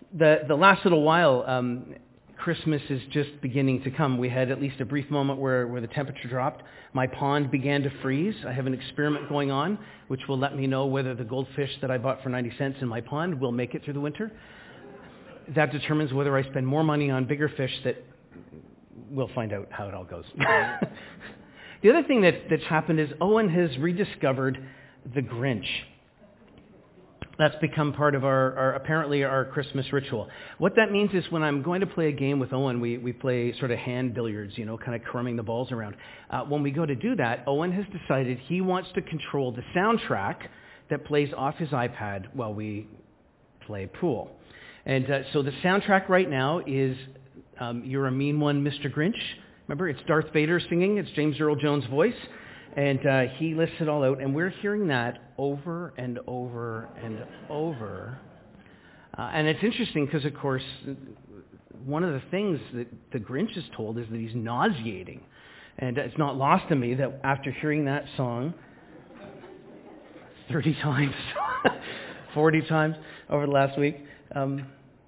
the last little while, Christmas is just beginning to come. We had at least a brief moment where the temperature dropped. My pond began to freeze. I have an experiment going on, which will let me know whether the goldfish that I bought for 90 cents in my pond will make it through the winter. That determines whether I spend more money on bigger fish. That we'll find out how it all goes. The other thing that's happened is Owen has rediscovered The Grinch. That's become part of apparently our Christmas ritual. What that means is when I'm going to play a game with Owen, we play sort of hand billiards, kind of crumbing the balls around. When we go to do that, Owen has decided he wants to control the soundtrack that plays off his iPad while we play pool. And so the soundtrack right now is You're a Mean One, Mr. Grinch. Remember, it's Darth Vader singing. It's James Earl Jones' voice. And he lists it all out, and we're hearing that over and over and over. And it's interesting because, of course, one of the things that the Grinch is told is that he's nauseating. And it's not lost on me that after hearing that song 30 times, 40 times over the last week, the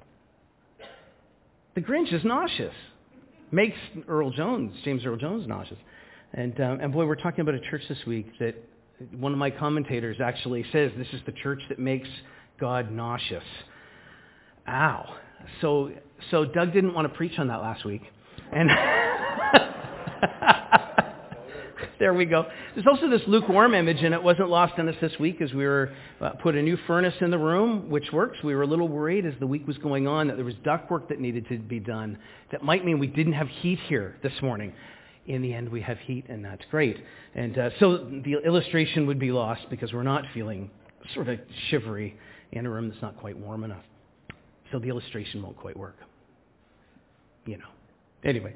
Grinch is nauseous. Makes James Earl Jones nauseous. And boy, we're talking about a church this week that one of my commentators actually says this is the church that makes God nauseous. Ow. So Doug didn't want to preach on that last week. And there we go. There's also this lukewarm image, and it wasn't lost on us this week as we were put a new furnace in the room, which works. We were a little worried as the week was going on that there was ductwork that needed to be done. That might mean we didn't have heat here this morning. In the end, we have heat, and that's great. And so the illustration would be lost because we're not feeling sort of shivery in a room that's not quite warm enough. So the illustration won't quite work. Anyway.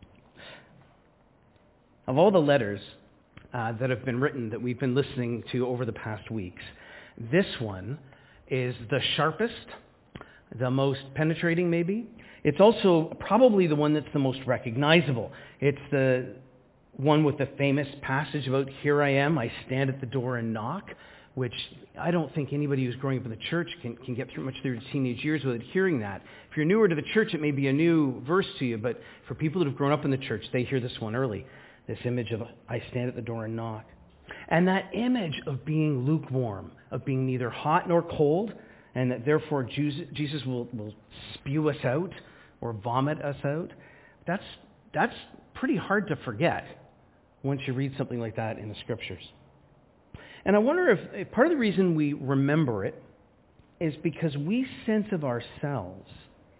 Of all the letters that have been written that we've been listening to over the past weeks, this one is the sharpest, the most penetrating maybe. It's also probably the one that's the most recognizable. It's the one with the famous passage about, "Here I am, I stand at the door and knock," which I don't think anybody who's growing up in the church can get through much through their teenage years without hearing that. If you're newer to the church, it may be a new verse to you, but for people that have grown up in the church, they hear this one early, this image of, "I stand at the door and knock." And that image of being lukewarm, of being neither hot nor cold, and that therefore Jesus will spew us out or vomit us out, that's pretty hard to forget once you read something like that in the Scriptures. And I wonder if part of the reason we remember it is because we sense of ourselves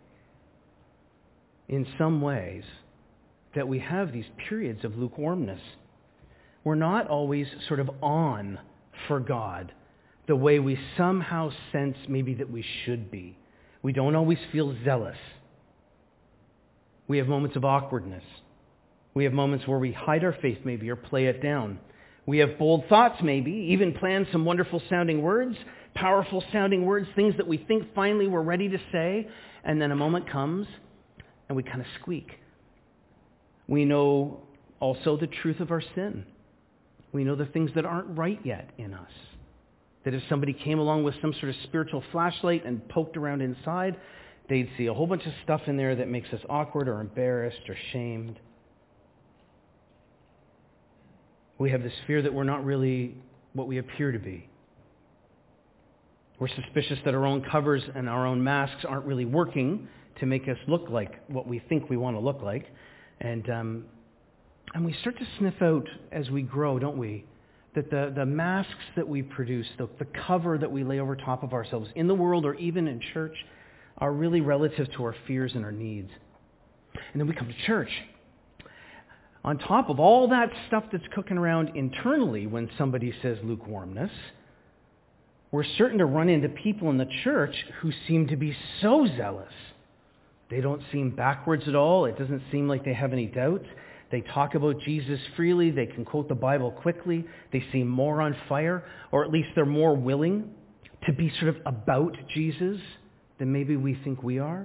in some ways that we have these periods of lukewarmness. We're not always sort of on for God the way we somehow sense maybe that we should be. We don't always feel zealous. We have moments of awkwardness. We have moments where we hide our faith maybe or play it down. We have bold thoughts maybe, even plan some wonderful sounding words, powerful sounding words, things that we think finally we're ready to say, and then a moment comes and we kind of squeak. We know also the truth of our sin. We know the things that aren't right yet in us. That if somebody came along with some sort of spiritual flashlight and poked around inside, they'd see a whole bunch of stuff in there that makes us awkward or embarrassed or shamed. We have this fear that we're not really what we appear to be. We're suspicious that our own covers and our own masks aren't really working to make us look like what we think we want to look like. And we start to sniff out as we grow, don't we? That the masks that we produce, the cover that we lay over top of ourselves in the world or even in church are really relative to our fears and our needs. And then we come to church. On top of all that stuff that's cooking around internally when somebody says lukewarmness, we're certain to run into people in the church who seem to be so zealous. They don't seem backwards at all. It doesn't seem like they have any doubts. They talk about Jesus freely. They can quote the Bible quickly. They seem more on fire, or at least they're more willing to be sort of about Jesus than maybe we think we are.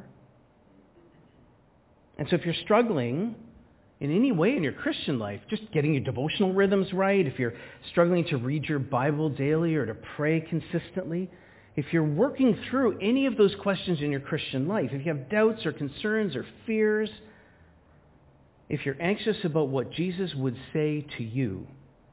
And so if you're struggling in any way in your Christian life, just getting your devotional rhythms right, if you're struggling to read your Bible daily or to pray consistently, If you're working through any of those questions in your Christian life, if you have doubts or concerns or fears, if you're anxious about what Jesus would say to you,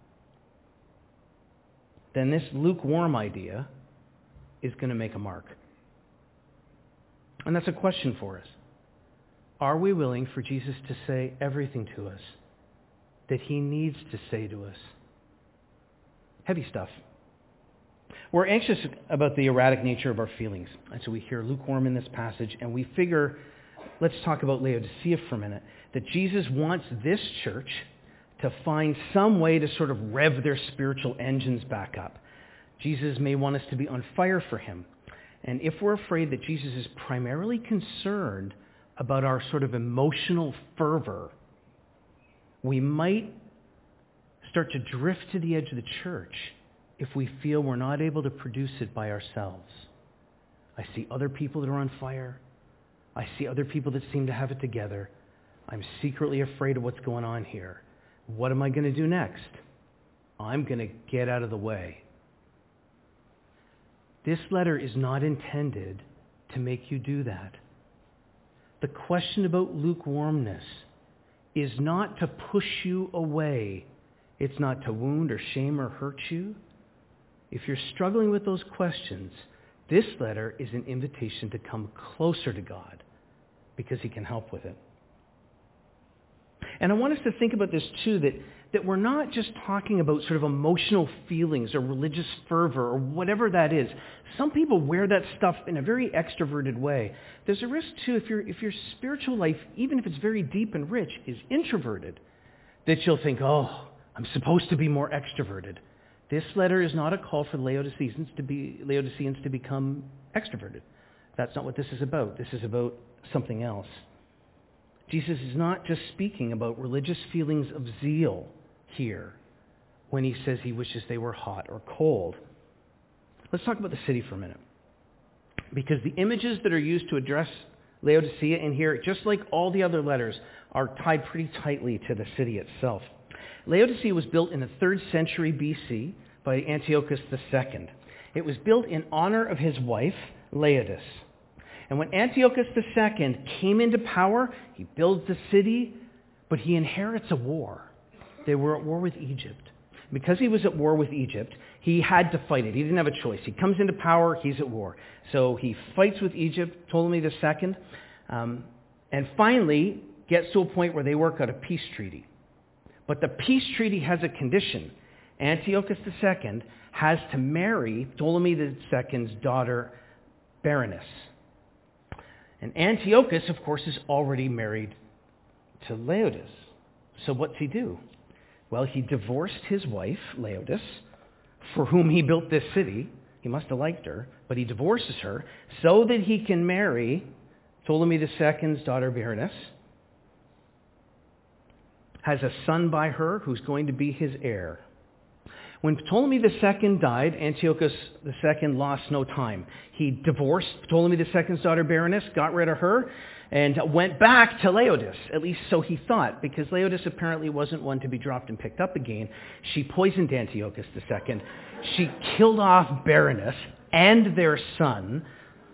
then this lukewarm idea is going to make a mark. And that's a question for us. Are we willing for Jesus to say everything to us that he needs to say to us? Heavy stuff. We're anxious about the erratic nature of our feelings. And so we hear lukewarm in this passage, and we figure, let's talk about Laodicea for a minute, that Jesus wants this church to find some way to sort of rev their spiritual engines back up. Jesus may want us to be on fire for him. And if we're afraid that Jesus is primarily concerned about our sort of emotional fervor, we might start to drift to the edge of the church if we feel we're not able to produce it by ourselves. I see other people that are on fire. I see other people that seem to have it together. I'm secretly afraid of what's going on here. What am I going to do next? I'm going to get out of the way. This letter is not intended to make you do that. The question about lukewarmness is not to push you away. It's not to wound or shame or hurt you. If you're struggling with those questions, this letter is an invitation to come closer to God because he can help with it. And I want us to think about this too, that we're not just talking about sort of emotional feelings or religious fervor or whatever that is. Some people wear that stuff in a very extroverted way. There's a risk too, if your spiritual life, even if it's very deep and rich, is introverted, that you'll think, oh, I'm supposed to be more extroverted. This letter is not a call for Laodiceans to become extroverted. That's not what this is about. This is about something else. Jesus is not just speaking about religious feelings of zeal here when he says he wishes they were hot or cold. Let's talk about the city for a minute. Because the images that are used to address Laodicea in here, just like all the other letters, are tied pretty tightly to the city itself. Laodicea was built in the 3rd century BC by Antiochus II. It was built in honor of his wife, Laodice. And when Antiochus II came into power, he builds the city, but he inherits a war. They were at war with Egypt. Because he was at war with Egypt, he had to fight it. He didn't have a choice. He comes into power, he's at war. So he fights with Egypt, Ptolemy II, and finally gets to a point where they work out a peace treaty. But the peace treaty has a condition. Antiochus II has to marry Ptolemy II's daughter, Berenice. And Antiochus, of course, is already married to Laodice. So what's he do? Well, he divorced his wife, Laodice, for whom he built this city. He must have liked her, but he divorces her so that he can marry Ptolemy II's daughter, Berenice, has a son by her who's going to be his heir. When Ptolemy II died, Antiochus II lost no time. He divorced Ptolemy II's daughter Berenice, got rid of her, and went back to Laodice, at least so he thought, because Laodice apparently wasn't one to be dropped and picked up again. She poisoned Antiochus II. She killed off Berenice and their son.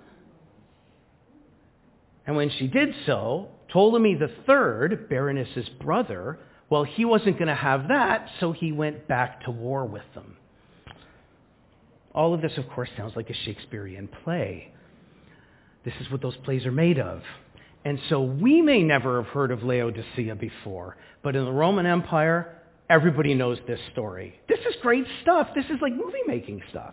And when she did so, Ptolemy III, Berenice's brother, well, he wasn't going to have that, so he went back to war with them. All of this, of course, sounds like a Shakespearean play. This is what those plays are made of. And so we may never have heard of Laodicea before, but in the Roman Empire, everybody knows this story. This is great stuff. This is like movie-making stuff.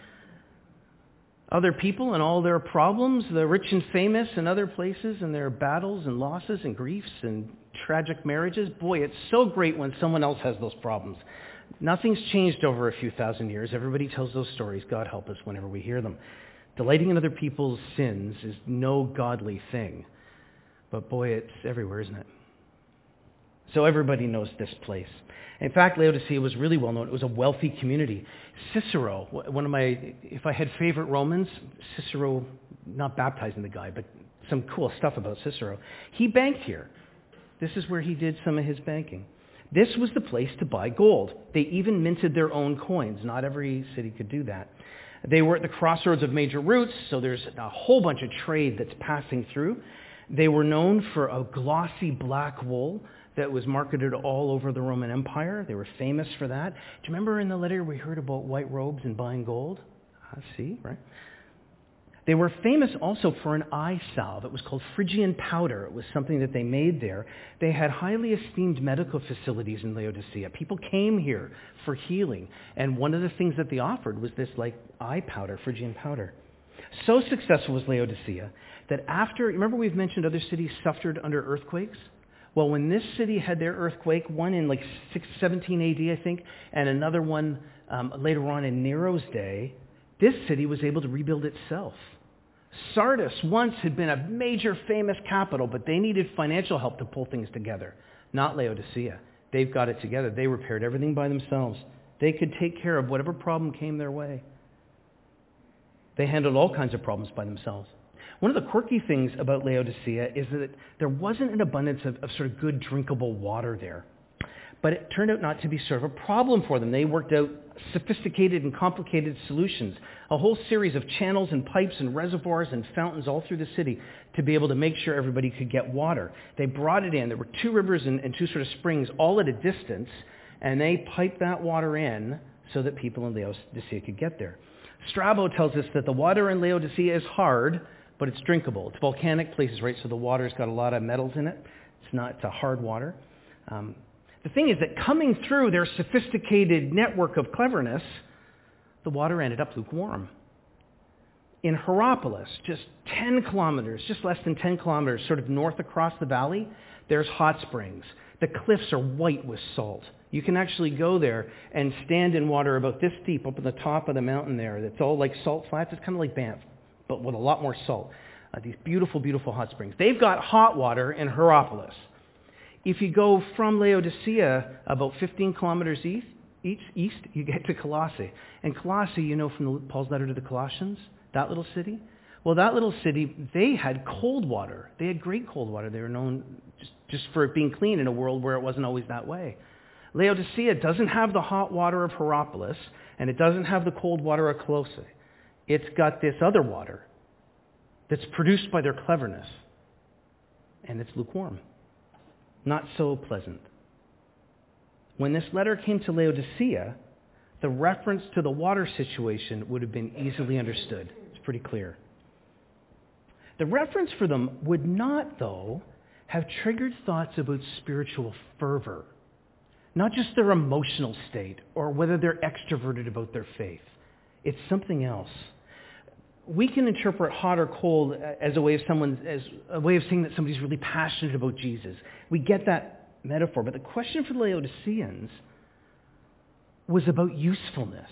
Other people and all their problems, the rich and famous in other places, and their battles and losses and griefs and tragic marriages. Boy, it's so great when someone else has those problems. Nothing's changed over a few thousand years. Everybody tells those stories. God help us whenever we hear them. Delighting in other people's sins is no godly thing. But boy, it's everywhere, isn't it? So everybody knows this place. In fact, Laodicea was really well known. It was a wealthy community. Cicero, if I had favorite Romans, Cicero, not baptizing the guy, but some cool stuff about Cicero. He banked here. This is where he did some of his banking. This was the place to buy gold. They even minted their own coins. Not every city could do that. They were at the crossroads of major routes, so there's a whole bunch of trade that's passing through. They were known for a glossy black wool that was marketed all over the Roman Empire. They were famous for that. Do you remember in the letter we heard about white robes and buying gold? See, right? They were famous also for an eye salve. It was called Phrygian powder. It was something that they made there. They had highly esteemed medical facilities in Laodicea. People came here for healing. And one of the things that they offered was this eye powder, Phrygian powder. So successful was Laodicea that after, remember we've mentioned other cities suffered under earthquakes? Well, when this city had their earthquake, one in 17 AD, I think, and another one later on in Nero's day, this city was able to rebuild itself. Sardis once had been a major famous capital, but they needed financial help to pull things together. Not Laodicea. They've got it together. They repaired everything by themselves. They could take care of whatever problem came their way. They handled all kinds of problems by themselves. One of the quirky things about Laodicea is that there wasn't an abundance of sort of good drinkable water there. But it turned out not to be sort of a problem for them. They worked out sophisticated and complicated solutions, a whole series of channels and pipes and reservoirs and fountains all through the city to be able to make sure everybody could get water. They brought it in. There were 2 rivers and 2 sort of springs all at a distance, and they piped that water in so that people in Laodicea could get there. Strabo tells us that the water in Laodicea is hard, but it's drinkable. It's volcanic places, right? So the water's got a lot of metals in it. It's a hard water. The thing is that coming through their sophisticated network of cleverness, the water ended up lukewarm. In Hierapolis, just 10 kilometers, just less than 10 kilometers, sort of north across the valley, there's hot springs. The cliffs are white with salt. You can actually go there and stand in water about this deep up at the top of the mountain there. It's all like salt flats. It's kind of like Banff, but with a lot more salt. These beautiful, beautiful hot springs. They've got hot water in Hierapolis. If you go from Laodicea about 15 kilometers east, you get to Colossae. And Colossae, you know from Paul's letter to the Colossians, that little city? Well, that little city, they had cold water. They had great cold water. They were known just for it being clean in a world where it wasn't always that way. Laodicea doesn't have the hot water of Hierapolis, and it doesn't have the cold water of Colossae. It's got this other water that's produced by their cleverness, and it's lukewarm. Not so pleasant. When this letter came to Laodicea, the reference to the water situation would have been easily understood. It's pretty clear. The reference for them would not, though, have triggered thoughts about spiritual fervor, not just their emotional state or whether they're extroverted about their faith. It's something else. We can interpret hot or cold as a way of saying that somebody's really passionate about Jesus. We get that metaphor, but the question for the Laodiceans was about usefulness.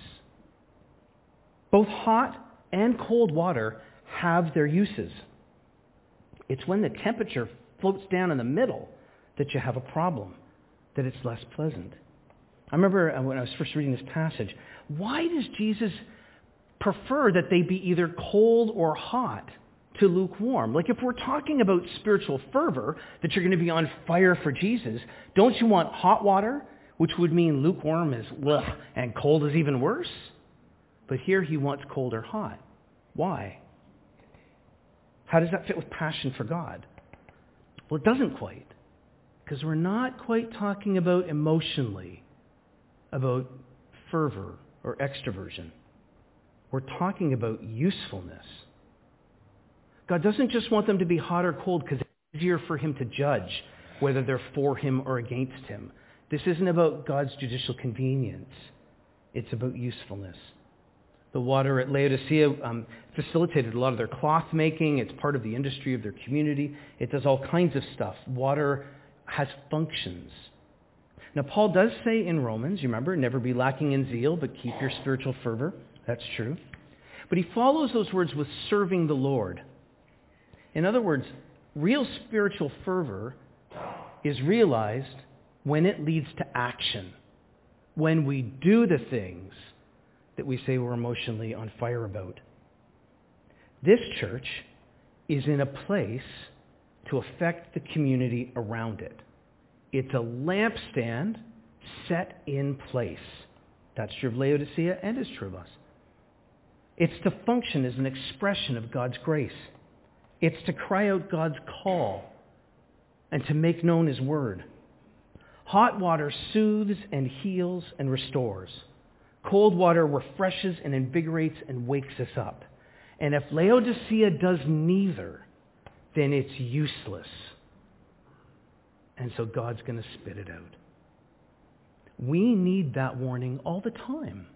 Both hot and cold water have their uses. It's when the temperature floats down in the middle that you have a problem, that it's less pleasant. I remember when I was first reading this passage, why does Jesus prefer that they be either cold or hot to lukewarm? Like if we're talking about spiritual fervor, that you're going to be on fire for Jesus, don't you want hot water, which would mean lukewarm is ugh, and cold is even worse? But here he wants cold or hot. Why? How does that fit with passion for God? Well, it doesn't quite, because we're not quite talking about emotionally, about fervor or extroversion. We're talking about usefulness. God doesn't just want them to be hot or cold because it's easier for him to judge whether they're for him or against him. This isn't about God's judicial convenience. It's about usefulness. The water at Laodicea facilitated a lot of their cloth making. It's part of the industry of their community. It does all kinds of stuff. Water has functions. Now, Paul does say in Romans, you remember, never be lacking in zeal, but keep your spiritual fervor. That's true. But he follows those words with serving the Lord. In other words, real spiritual fervor is realized when it leads to action, when we do the things that we say we're emotionally on fire about. This church is in a place to affect the community around it. It's a lampstand set in place. That's true of Laodicea and is true of us. It's to function as an expression of God's grace. It's to cry out God's call and to make known His word. Hot water soothes and heals and restores. Cold water refreshes and invigorates and wakes us up. And if Laodicea does neither, then it's useless. And so God's going to spit it out. We need that warning all the time.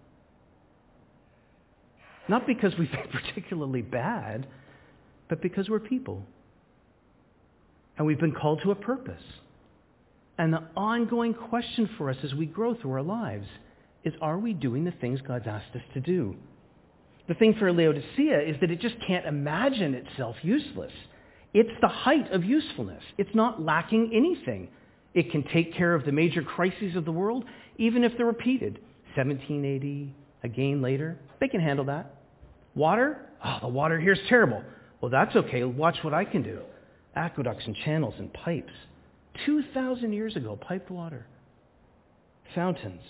Not because we've been particularly bad, but because we're people. And we've been called to a purpose. And the ongoing question for us as we grow through our lives is, are we doing the things God's asked us to do? The thing for Laodicea is that it just can't imagine itself useless. It's the height of usefulness. It's not lacking anything. It can take care of the major crises of the world, even if they're repeated. 1780, again later, they can handle that. Water? Oh, the water here's terrible. Well, that's okay. Watch what I can do. Aqueducts and channels and pipes. 2,000 years ago, piped water. Fountains.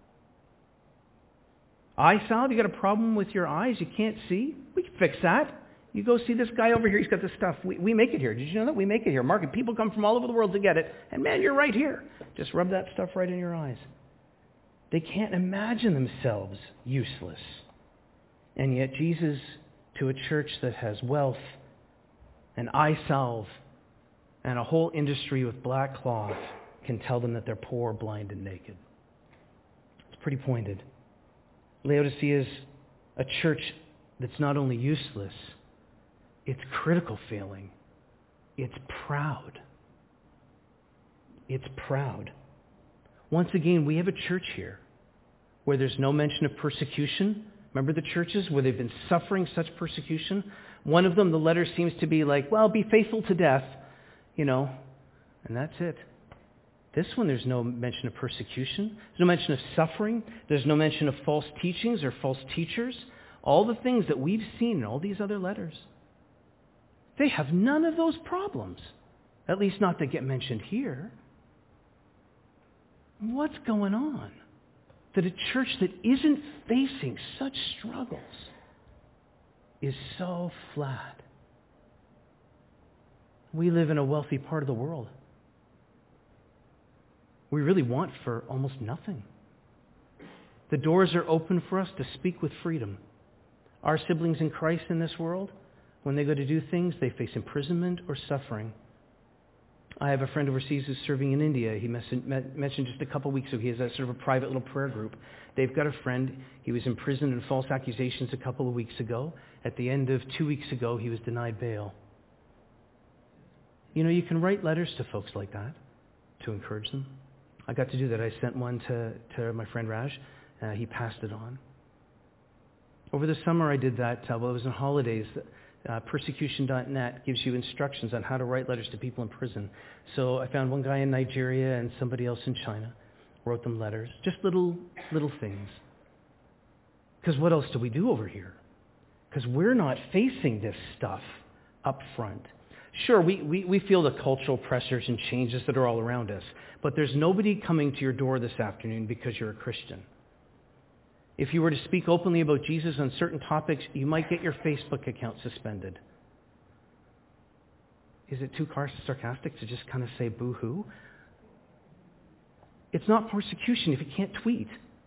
Eye salve, you got a problem with your eyes, you can't see? We can fix that. You go see this guy over here, he's got this stuff. We make it here. Did you know that? We make it here. Market people come from all over the world to get it. And man, you're right here. Just rub that stuff right in your eyes. They can't imagine themselves useless. And yet Jesus, to a church that has wealth and eye salve and a whole industry with black cloth, can tell them that they're poor, blind, and naked. It's pretty pointed. Laodicea is a church that's not only useless, it's critical failing. It's proud. It's proud. Once again, we have a church here where there's no mention of persecution. Remember the churches where they've been suffering such persecution? One of them, the letter seems to be like, well, be faithful to death, and that's it. This one, there's no mention of persecution. There's no mention of suffering. There's no mention of false teachings or false teachers. All the things that we've seen in all these other letters. They have none of those problems. At least not that get mentioned here. What's going on? That a church that isn't facing such struggles is so flat. We live in a wealthy part of the world. We really want for almost nothing. The doors are open for us to speak with freedom. Our siblings in Christ in this world, when they go to do things, they face imprisonment or suffering. I have a friend overseas who's serving in India. He mentioned just a couple weeks ago, he has a sort of a private little prayer group. They've got a friend. He was imprisoned in false accusations a couple of weeks ago. At the end of 2 weeks ago, he was denied bail. You can write letters to folks like that to encourage them. I got to do that. I sent one to my friend Raj. He passed it on. Over the summer I did that. It was on holidays. Persecution.net gives you instructions on how to write letters to people in prison. So I found one guy in Nigeria and somebody else in China. Wrote them letters. Just little things. Because what else do we do over here? Because we're not facing this stuff up front. Sure, we feel the cultural pressures and changes that are all around us. But there's nobody coming to your door this afternoon because you're a Christian. If you were to speak openly about Jesus on certain topics, you might get your Facebook account suspended. Is it too sarcastic to just kind of say boo-hoo? It's not persecution if you can't tweet.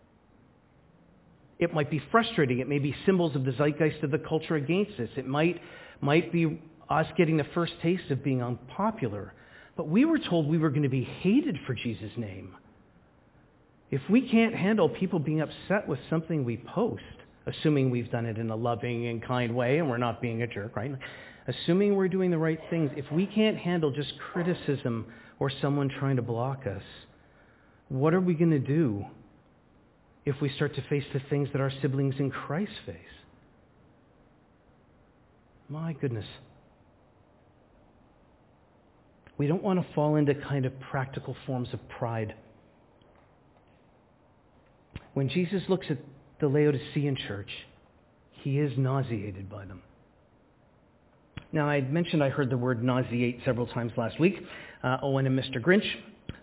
It might be frustrating. It may be symbols of the zeitgeist of the culture against us. It might be us getting the first taste of being unpopular. But we were told we were going to be hated for Jesus' name. If we can't handle people being upset with something we post, assuming we've done it in a loving and kind way and we're not being a jerk, right? Assuming we're doing the right things, if we can't handle just criticism or someone trying to block us, what are we going to do if we start to face the things that our siblings in Christ face? My goodness. We don't want to fall into kind of practical forms of pride. When Jesus looks at the Laodicean church, he is nauseated by them. Now, I mentioned I heard the word nauseate several times last week. Owen and Mr. Grinch.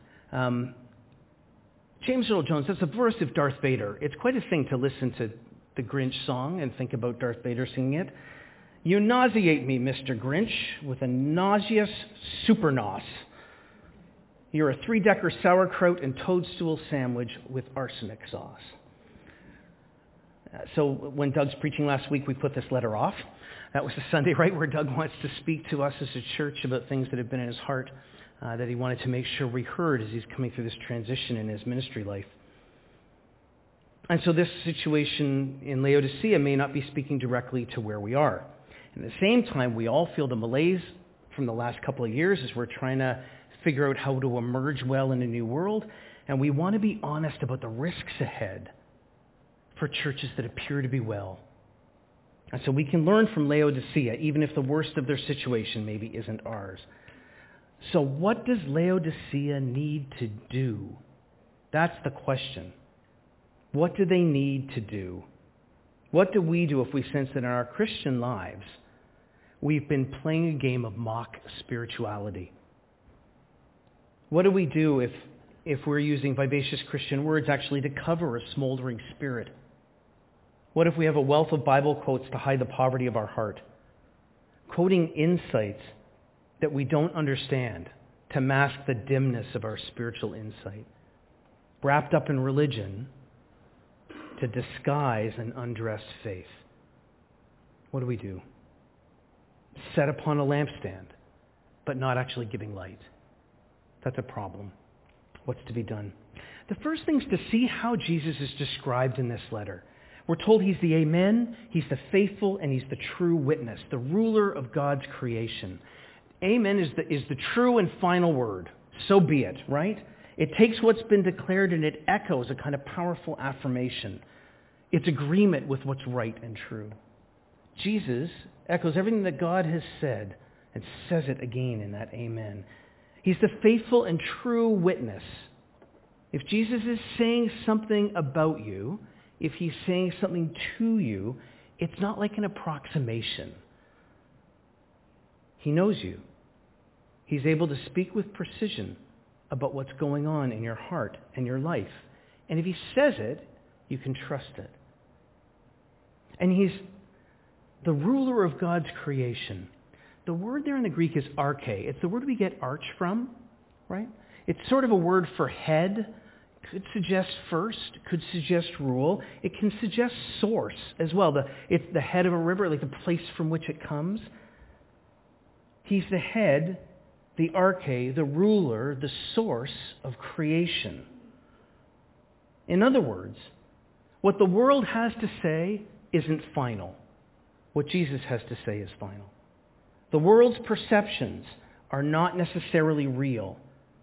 James Earl Jones, that's a verse of Darth Vader. It's quite a thing to listen to the Grinch song and think about Darth Vader singing it. You nauseate me, Mr. Grinch, with a nauseous super nos. You're a 3-decker sauerkraut and toadstool sandwich with arsenic sauce. So when Doug's preaching last week, we put this letter off. That was the Sunday, right, where Doug wants to speak to us as a church about things that have been in his heart that he wanted to make sure we heard as he's coming through this transition in his ministry life. And so this situation in Laodicea may not be speaking directly to where we are. At the same time, we all feel the malaise from the last couple of years as we're trying to figure out how to emerge well in a new world. And we want to be honest about the risks ahead for churches that appear to be well. And so we can learn from Laodicea, even if the worst of their situation maybe isn't ours. So what does Laodicea need to do? That's the question. What do they need to do? What do we do if we sense that in our Christian lives we've been playing a game of mock spirituality? What do we do if we're using vivacious Christian words actually to cover a smoldering spirit? What if we have a wealth of Bible quotes to hide the poverty of our heart? Quoting insights that we don't understand to mask the dimness of our spiritual insight. Wrapped up in religion to disguise an undressed faith. What do we do? Set upon a lampstand, but not actually giving light. That's a problem. What's to be done? The first thing is to see how Jesus is described in this letter. We're told he's the Amen, he's the faithful, and he's the true witness, the ruler of God's creation. Amen is the true and final word. So be it, right? It takes what's been declared and it echoes a kind of powerful affirmation. It's agreement with what's right and true. Jesus echoes everything that God has said and says it again in that Amen. He's the faithful and true witness. If Jesus is saying something about you, if he's saying something to you, it's not like an approximation. He knows you. He's able to speak with precision about what's going on in your heart and your life. And if he says it, you can trust it. And he's the ruler of God's creation. The word there in the Greek is arche. It's the word we get arch from, right? It's sort of a word for head. Could suggest first, could suggest rule. It can suggest source as well. It's the head of a river, like the place from which it comes. He's the head, the arche, the ruler, the source of creation. In other words, what the world has to say isn't final. What Jesus has to say is final. The world's perceptions are not necessarily real.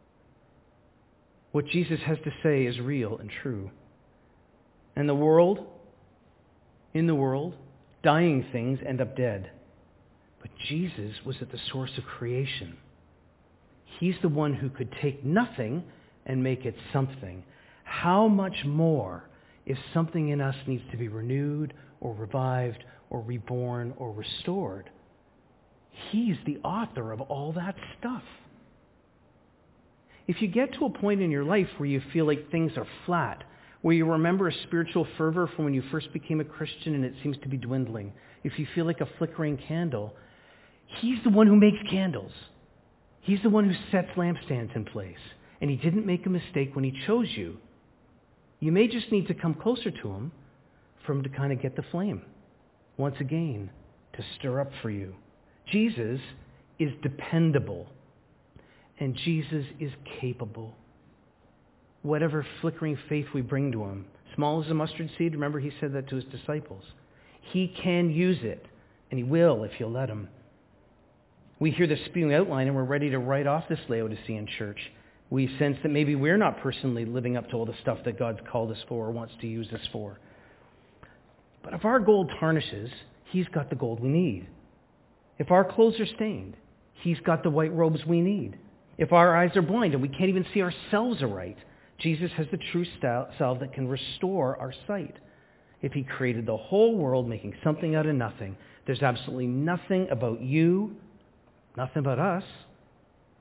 What Jesus has to say is real and true. And in the world, dying things end up dead. But Jesus was at the source of creation. He's the one who could take nothing and make it something. How much more if something in us needs to be renewed or revived or reborn or restored? He's the author of all that stuff. If you get to a point in your life where you feel like things are flat, where you remember a spiritual fervor from when you first became a Christian and it seems to be dwindling, if you feel like a flickering candle, he's the one who makes candles. He's the one who sets lampstands in place. And he didn't make a mistake when he chose you. You may just need to come closer to him for him to kind of get the flame once again to stir up for you. Jesus is dependable. And Jesus is capable. Whatever flickering faith we bring to him, small as a mustard seed, remember he said that to his disciples. He can use it, and he will if you'll let him. We hear the spewing outline and we're ready to write off this Laodicean church. We sense that maybe we're not personally living up to all the stuff that God's called us for or wants to use us for. But if our gold tarnishes, he's got the gold we need. If our clothes are stained, he's got the white robes we need. If our eyes are blind and we can't even see ourselves aright, Jesus has the true salve that can restore our sight. If he created the whole world making something out of nothing, there's absolutely nothing about you, nothing about us,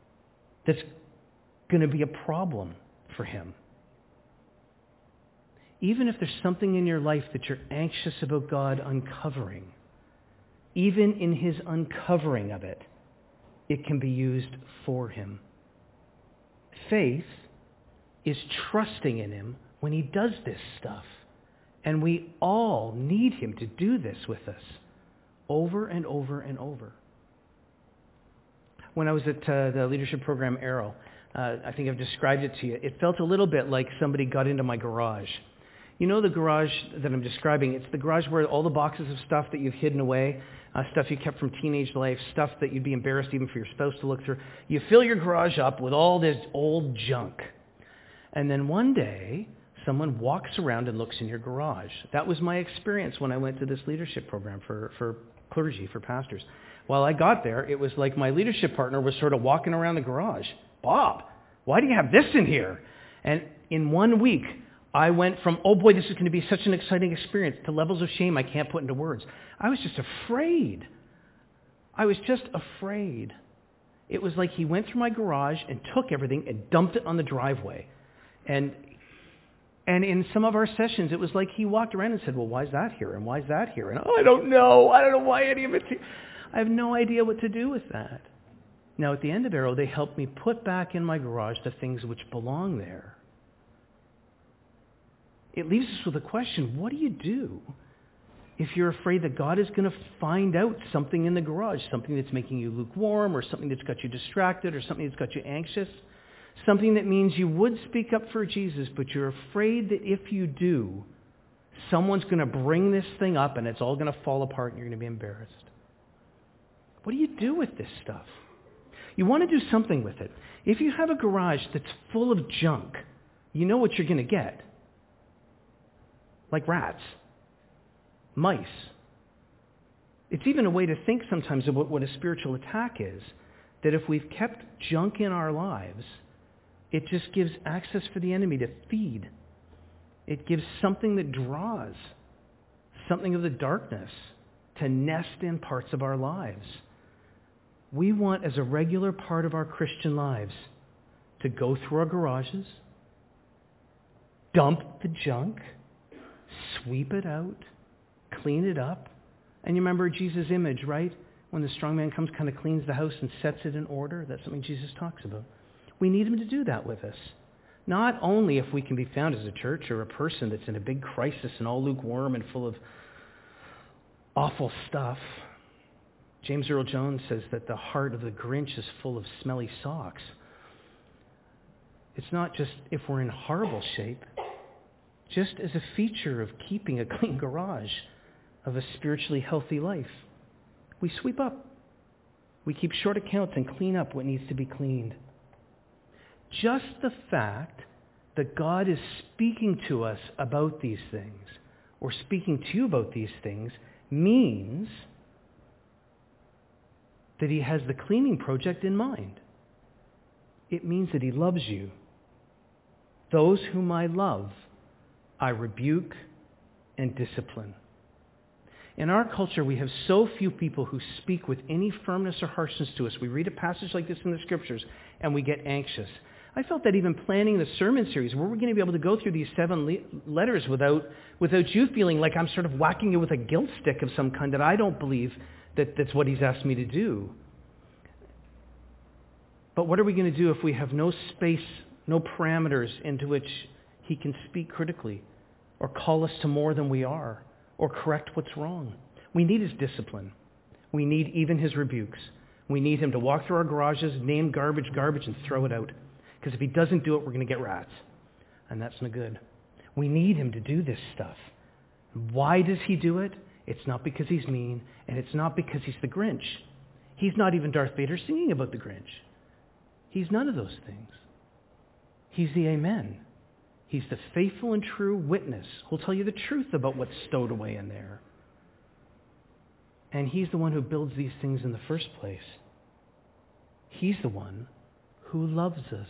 that's going to be a problem for him. even if there's something in your life that you're anxious about God uncovering, even in his uncovering of it, it can be used for him. Faith is trusting in him when he does this stuff. And we all need him to do this with us over and over and over. When I was at the leadership program Arrow, I think I've described it to you. It felt a little bit like somebody got into my garage. You know the garage that I'm describing? It's the garage where all the boxes of stuff that you've hidden away, stuff you kept from teenage life, stuff that you'd be embarrassed even for your spouse to look through. You fill your garage up with all this old junk. And then one day, someone walks around and looks in your garage. That was my experience when I went to this leadership program for clergy, for pastors. While I got there, it was like my leadership partner was sort of walking around the garage. Bob, why do you have this in here? And in 1 week, I went from, oh boy, this is going to be such an exciting experience, to levels of shame I can't put into words. I was just afraid. It was like he went through my garage and took everything and dumped it on the driveway. And in some of our sessions, it was like he walked around and said, well, why is that here? And why is that here? And I don't know why any of it's here. I have no idea what to do with that. Now, at the end of Arrow, they helped me put back in my garage the things which belong there. It leaves us with a question: what do you do if you're afraid that God is going to find out something in the garage, something that's making you lukewarm, or something that's got you distracted, or something that's got you anxious? Something that means you would speak up for Jesus, but you're afraid that if you do, someone's going to bring this thing up and it's all going to fall apart and you're going to be embarrassed. What do you do with this stuff? You want to do something with it. If you have a garage that's full of junk, you know what you're going to get. Like rats, mice. It's even a way to think sometimes about what a spiritual attack is. That if we've kept junk in our lives, it just gives access for the enemy to feed. It gives something that draws, something of the darkness, to nest in parts of our lives. We want, as a regular part of our Christian lives, to go through our garages, dump the junk, sweep it out, clean it up. And you remember Jesus' image, right? When the strong man comes, kind of cleans the house and sets it in order. That's something Jesus talks about. We need him to do that with us. Not only if we can be found as a church or a person that's in a big crisis and all lukewarm and full of awful stuff. James Earl Jones says that the heart of the Grinch is full of smelly socks. It's not just if we're in horrible shape. Just as a feature of keeping a clean garage, of a spiritually healthy life, we sweep up. We keep short accounts and clean up what needs to be cleaned. Just the fact that God is speaking to us about these things, or speaking to you about these things, means that he has the cleaning project in mind. It means that he loves you. Those whom I love, I rebuke and discipline. In our culture, we have so few people who speak with any firmness or harshness to us. We read a passage like this in the Scriptures, and we get anxious. I felt that even planning the sermon series, where we're going to be able to go through these 7 letters without you feeling like I'm sort of whacking you with a guilt stick of some kind, that I don't believe that's what he's asked me to do. But what are we going to do if we have no space, no parameters into which he can speak critically, or call us to more than we are, or correct what's wrong? We need his discipline. We need even his rebukes. We need him to walk through our garages, name garbage, and throw it out. Because if he doesn't do it, we're going to get rats. And that's no good. We need him to do this stuff. Why does he do it? It's not because he's mean, and it's not because he's the Grinch. He's not even Darth Vader singing about the Grinch. He's none of those things. He's the Amen. He's the faithful and true witness who'll tell you the truth about what's stowed away in there. And he's the one who builds these things in the first place. He's the one who loves us.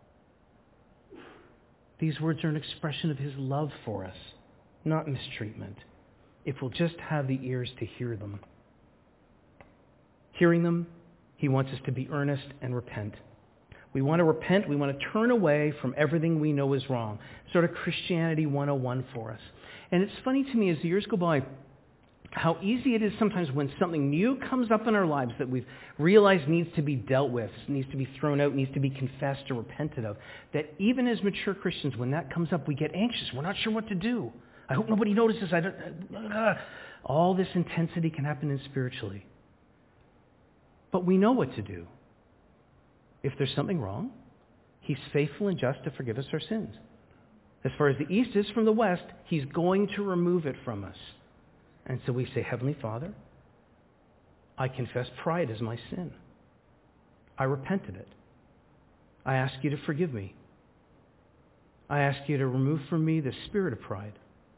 These words are an expression of his love for us, not mistreatment, if we'll just have the ears to hear them. Hearing them, he wants us to be earnest and repent. We want to repent. We want to turn away from everything we know is wrong. Sort of Christianity 101 for us. And it's funny to me as the years go by, how easy it is sometimes when something new comes up in our lives that we've realized needs to be dealt with, needs to be thrown out, needs to be confessed or repented of, that even as mature Christians, when that comes up, we get anxious. We're not sure what to do. I hope nobody notices. All this intensity can happen in spiritually. But we know what to do. If there's something wrong, He's faithful and just to forgive us our sins. As far as the east is from the west, He's going to remove it from us. And so we say, Heavenly Father, I confess pride as my sin. I repent of it. I ask you to forgive me. I ask you to remove from me the spirit of pride.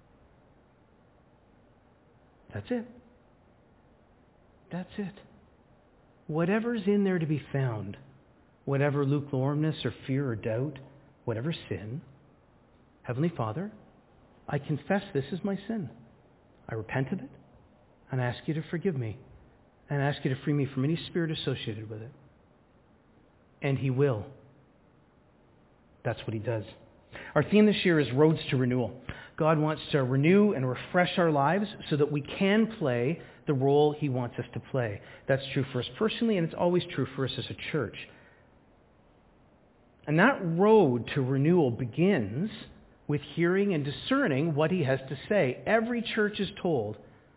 That's it. That's it. Whatever's in there to be found, whatever lukewarmness or fear or doubt, whatever sin, Heavenly Father, I confess this is my sin. I repent of it, and I ask you to forgive me, and I ask you to free me from any spirit associated with it. And He will. That's what He does. Our theme this year is Roads to Renewal. God wants to renew and refresh our lives so that we can play the role He wants us to play. That's true for us personally, and it's always true for us as a church. And that road to renewal begins with hearing and discerning what He has to say. Every church is told,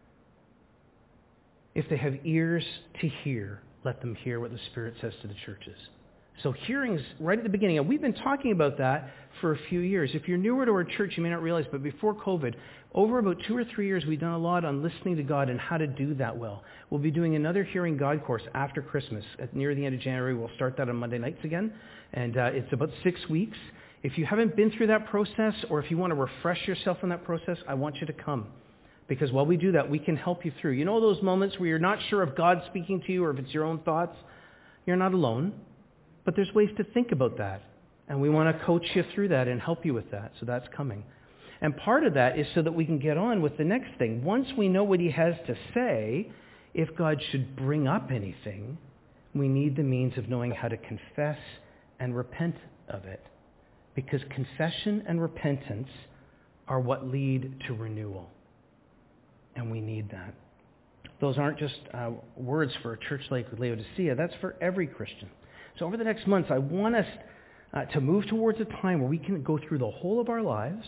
if they have ears to hear, let them hear what the Spirit says to the churches. So hearing's right at the beginning. And we've been talking about that for a few years. If you're newer to our church, you may not realize, but before COVID, over about 2 or 3 years, we've done a lot on listening to God and how to do that well. We'll be doing another Hearing God course after Christmas. Near the end of January, we'll start that on Monday nights again. And it's about 6 weeks. If you haven't been through that process, or if you want to refresh yourself in that process, I want you to come. Because while we do that, we can help you through. You know those moments where you're not sure if God's speaking to you or if it's your own thoughts? You're not alone. But there's ways to think about that. And we want to coach you through that and help you with that. So that's coming. And part of that is so that we can get on with the next thing. Once we know what He has to say, if God should bring up anything, we need the means of knowing how to confess and repent of it. Because confession and repentance are what lead to renewal. And we need that. Those aren't just words for a church like Laodicea. That's for every Christian. So over the next months, I want us to move towards a time where we can go through the whole of our lives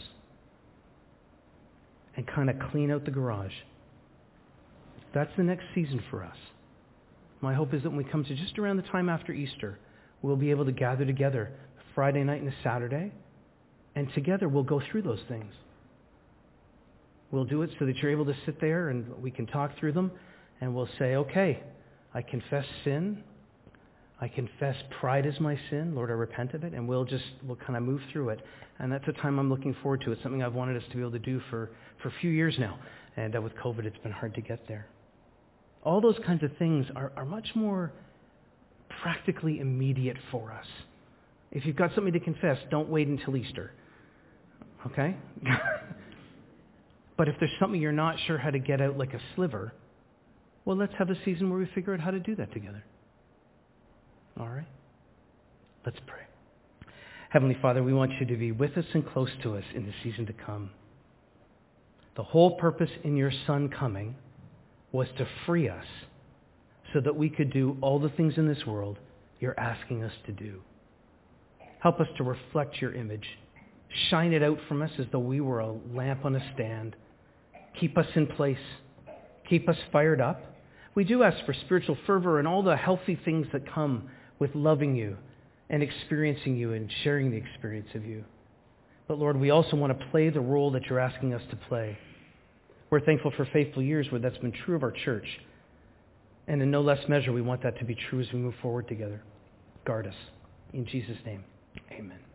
and kind of clean out the garage. That's the next season for us. My hope is that when we come to just around the time after Easter, we'll be able to gather together Friday night and a Saturday, and together we'll go through those things. We'll do it so that you're able to sit there and we can talk through them, and we'll say, okay, I confess sin. I confess pride is my sin. Lord, I repent of it. And we'll kind of move through it. And that's a time I'm looking forward to. It's something I've wanted us to be able to do for a few years now. And with COVID, it's been hard to get there. All those kinds of things are much more practically immediate for us. If you've got something to confess, don't wait until Easter. Okay? But if there's something you're not sure how to get out like a sliver, well, let's have a season where we figure out how to do that together. All right? Let's pray. Heavenly Father, we want you to be with us and close to us in the season to come. The whole purpose in your Son coming was to free us so that we could do all the things in this world you're asking us to do. Help us to reflect your image. Shine it out from us as though we were a lamp on a stand. Keep us in place. Keep us fired up. We do ask for spiritual fervor and all the healthy things that come with loving you and experiencing you and sharing the experience of you. But Lord, we also want to play the role that you're asking us to play. We're thankful for faithful years where that's been true of our church. And in no less measure, we want that to be true as we move forward together. Guard us. In Jesus' name, amen.